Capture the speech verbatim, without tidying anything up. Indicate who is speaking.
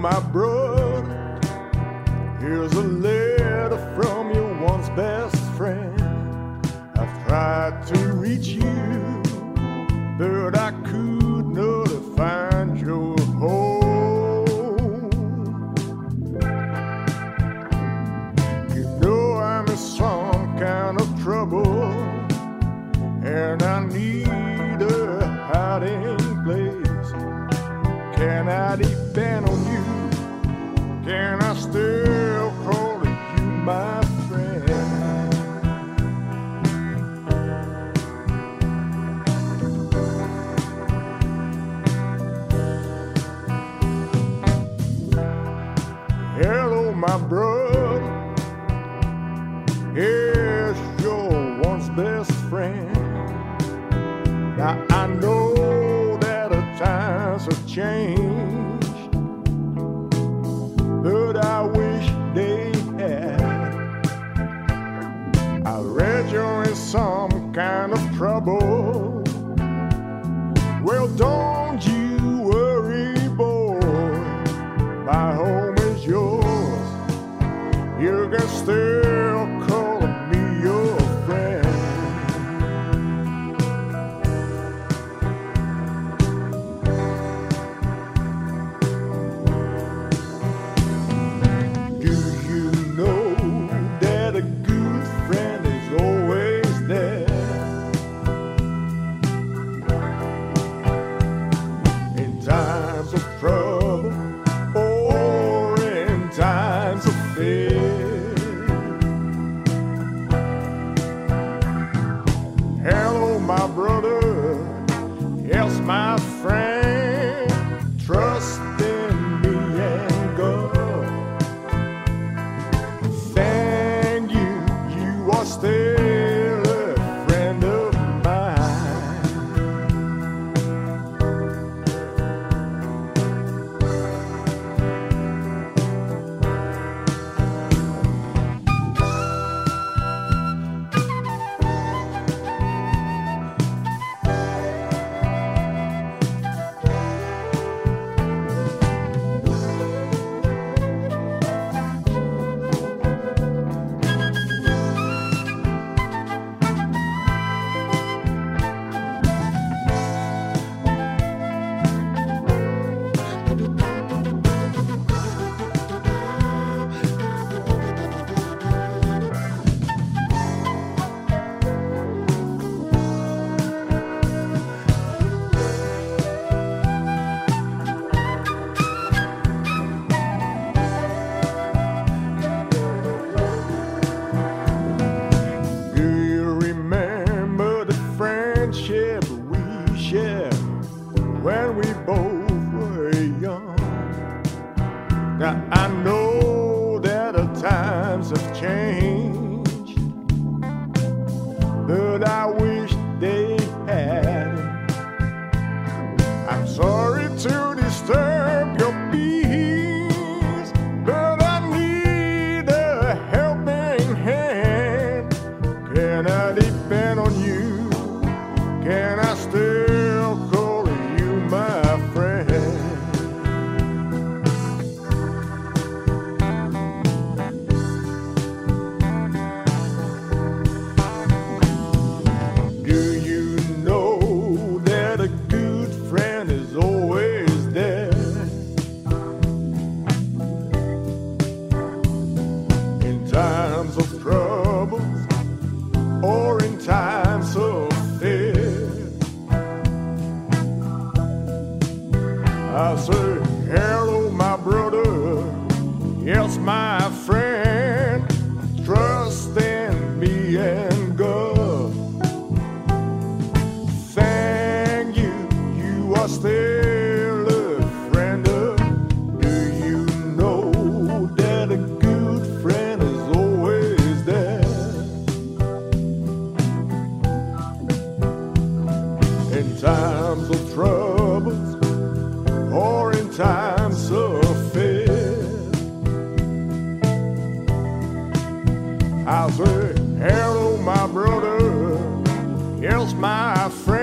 Speaker 1: my brother, here's a letter from your once best friend. I've tried to reach you, but I could not find your home. You know I'm in some kind of trouble, and I need a hiding place. Can I depend on you? Can I still call you my friend? Hello, my brother, here's your once best friend. Now I know that the times have changed, but I wish they had. I read you're in some kind of trouble. Well, don't you worry, boy, my home is yours. You can still call me your friend. Do you know that a good friend is always there? In times of trouble or in times of fear. Hello, my brother, yes, my friend, trust in me and God. Thank you, you are still a friend of mine. Do you remember the friendship we shared when we both were young? Now I know that the times have changed, but I wish they had. I'm sorry to disturb your peace, but I need a helping hand. Can I depend on you? Can I still call you my friend? Do you know that a good friend is always there? In times of trouble or in times of fear. I say, hello, my brother, yes, my friend, trust in me and God. Thank you, you are still a friend of. Do you know that a good friend is always there? In times of troubles or in times of fear. I say, hello, my brother, yes, my friend.